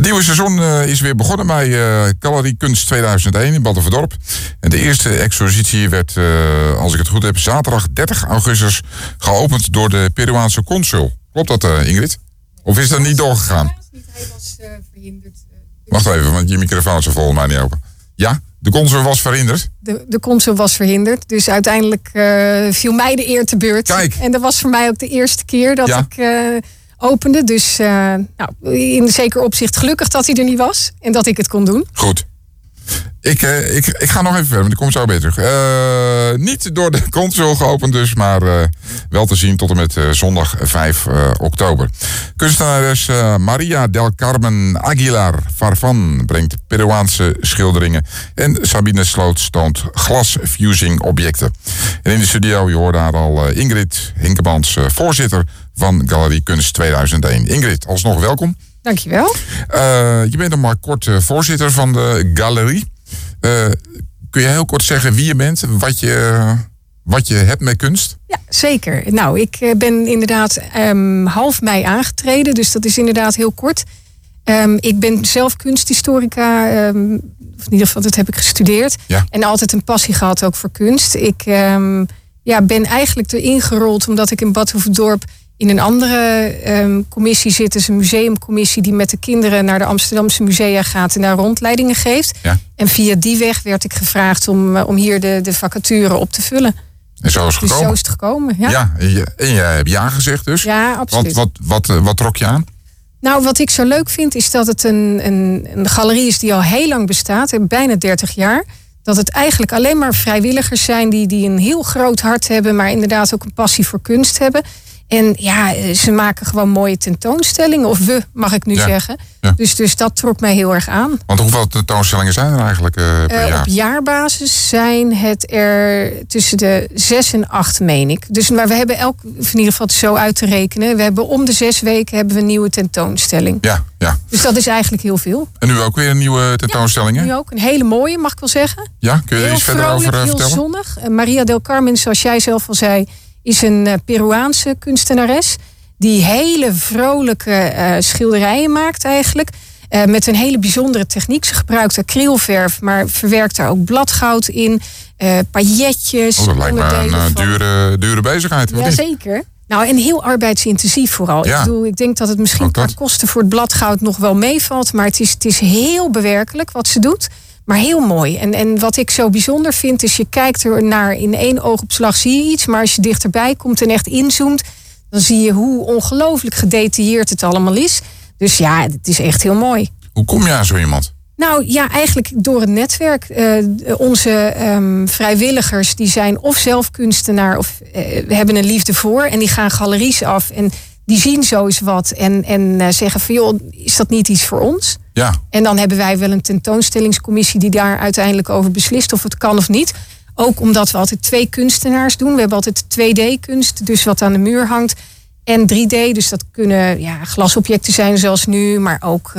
Het nieuwe seizoen is weer begonnen bij Galerie Kunst 2001 in Batuverdorp. En de eerste expositie werd, als ik het goed heb, zaterdag 30 augustus geopend door de Peruaanse consul. Klopt dat, Ingrid? Of is dat niet doorgegaan? Hij was verhinderd. Wacht even, want je microfoon is er volgens mij niet open. Ja, de consul was verhinderd? De consul was verhinderd. Dus uiteindelijk viel mij de eer te beurt. Kijk. En dat was voor mij ook de eerste keer dat ik opende. Dus in zeker opzicht gelukkig dat hij er niet was. En dat ik het kon doen. Goed. Ik ga nog even verder, want ik kom zo weer terug. Niet door de consul geopend dus, maar wel te zien tot en met zondag 5 oktober. Kunstenares Maria del Carmen Aguilar Farfan brengt Peruaanse schilderingen. En Sabine Sloots toont glasfusing objecten. En in de studio, je hoorde haar al, Ingrid Hinkemans, voorzitter van Galerie Kunst 2001. Ingrid, alsnog welkom. Dankjewel. Je bent nog maar kort voorzitter van de galerie. Kun je heel kort zeggen wie je bent, wat je hebt met kunst? Ja, zeker. Nou, ik ben inderdaad half mei aangetreden, dus dat is inderdaad heel kort. Ik ben zelf kunsthistorica, of in ieder geval dat heb ik gestudeerd. Ja. En altijd een passie gehad ook voor kunst. Ik ben eigenlijk erin gerold omdat ik in Batuverdorp in een andere commissie zit, dus een museumcommissie die met de kinderen naar de Amsterdamse musea gaat en daar rondleidingen geeft. Ja. En via die weg werd ik gevraagd om hier de vacature op te vullen. En zo is het gekomen? Dus zo is het gekomen, ja. Ja, en jij hebt ja gezegd dus? Ja, absoluut. Wat trok je aan? Nou, wat ik zo leuk vind is dat het een galerie is die al heel lang bestaat, bijna 30 jaar. Dat het eigenlijk alleen maar vrijwilligers zijn die een heel groot hart hebben, maar inderdaad ook een passie voor kunst hebben. En ja, ze maken gewoon mooie tentoonstellingen. Of we, mag ik nu zeggen. Ja. Dus dat trok mij heel erg aan. Want hoeveel tentoonstellingen zijn er eigenlijk per jaar? Op jaarbasis zijn het er tussen de 6 en 8, meen ik. Dus, maar we hebben in ieder geval het zo uit te rekenen. We hebben om de 6 weken hebben we een nieuwe tentoonstelling. Ja. Dus dat is eigenlijk heel veel. En nu ook weer een nieuwe tentoonstelling, hè? Nu ook. Een hele mooie, mag ik wel zeggen. Ja, kun je er iets verder over vertellen? Heel zonnig. Maria del Carmen, zoals jij zelf al zei, is een Peruaanse kunstenares die hele vrolijke schilderijen maakt eigenlijk. Met een hele bijzondere techniek. Ze gebruikt acrylverf, maar verwerkt daar ook bladgoud in. Pailletjes. Dat lijkt me een dure bezigheid. Jazeker. Nou, en heel arbeidsintensief vooral. Ja. Ik denk dat het misschien qua kosten voor het bladgoud nog wel meevalt. Maar het is heel bewerkelijk wat ze doet. Maar heel mooi. En wat ik zo bijzonder vind is, je kijkt er naar in 1 oogopslag zie je iets. Maar als je dichterbij komt en echt inzoomt, dan zie je hoe ongelooflijk gedetailleerd het allemaal is. Dus ja, het is echt heel mooi. Hoe kom je aan zo iemand? Nou ja, eigenlijk door het netwerk. Onze vrijwilligers die zijn of zelf kunstenaar of hebben een liefde voor. En die gaan galeries af en die zien zo eens wat. En zeggen van joh, is dat niet iets voor ons? Ja. En dan hebben wij wel een tentoonstellingscommissie die daar uiteindelijk over beslist of het kan of niet. Ook omdat we altijd 2 kunstenaars doen. We hebben altijd 2D-kunst, dus wat aan de muur hangt. En 3D, dus dat kunnen glasobjecten zijn zoals nu, maar ook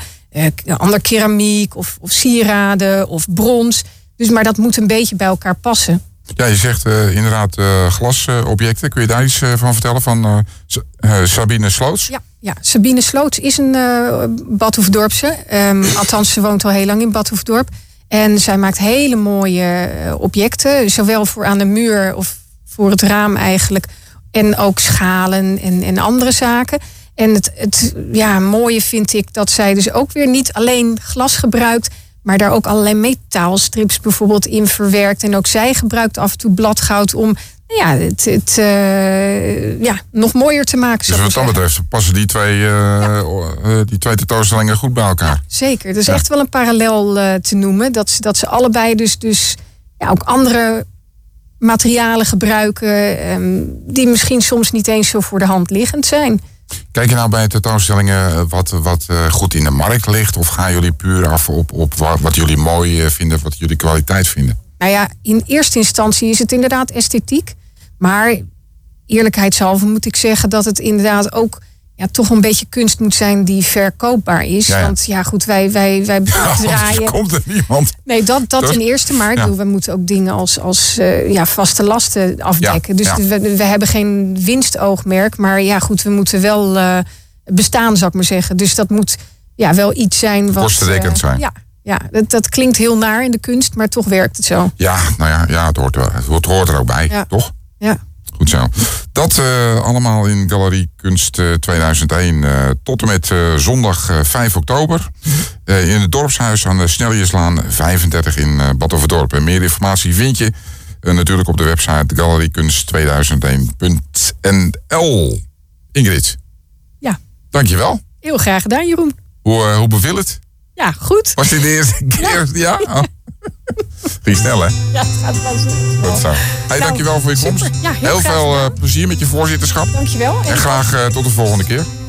ander keramiek of sieraden of brons. Dus, maar dat moet een beetje bij elkaar passen. Ja, je zegt inderdaad glasobjecten. Kun je daar iets van vertellen van Sabine Sloots? Ja, Sabine Sloots is een Batuverdorpse. Althans, ze woont al heel lang in Batuverdorp. En zij maakt hele mooie objecten. Zowel voor aan de muur of voor het raam eigenlijk. En ook schalen en andere zaken. En het mooie vind ik dat zij dus ook weer niet alleen glas gebruikt, maar daar ook allerlei metaalstrips bijvoorbeeld in verwerkt. En ook zij gebruikt af en toe bladgoud om het nog mooier te maken. Dus wat dat betreft passen die twee tentoonstellingen goed bij elkaar. Ja, zeker. Er is echt wel een parallel te noemen. Dat ze allebei dus ook andere materialen gebruiken die misschien soms niet eens zo voor de hand liggend zijn. Kijk je nou bij tentoonstellingen wat goed in de markt ligt? Of gaan jullie puur af op wat jullie mooi vinden, wat jullie kwaliteit vinden? Nou ja, in eerste instantie is het inderdaad esthetiek. Maar eerlijkheidshalve moet ik zeggen dat het inderdaad ook toch een beetje kunst moet zijn die verkoopbaar is. Ja. Want goed, wij draaien. Komt er niemand. Nee, dat ten eerste. Maar we moeten ook dingen als vaste lasten afdekken. Dus we hebben geen winstoogmerk. Maar we moeten wel bestaan, zou ik maar zeggen. Dus dat moet wel iets zijn wat... Kostendekkend zijn. Ja, dat klinkt heel naar in de kunst, maar toch werkt het zo. Ja, nou ja, het hoort er ook bij, toch? Ja. Goed zo. Dat allemaal in Galerie Kunst 2001 tot en met zondag 5 oktober. In het dorpshuis aan de Sneljeslaan 35 in Badhoevedorp. En meer informatie vind je natuurlijk op de website galeriekunst2001.nl. Ingrid. Ja. Dankjewel. Heel graag gedaan, Jeroen. Hoe beviel het? Ja, goed. Was dit de eerste keer? Ja? Oh. Ging snel, hè? Ja, het gaat wel zo. Dat zo. Hey, dankjewel voor je komst. Ja, heel veel plezier met je voorzitterschap. Dankjewel. En graag tot de volgende keer.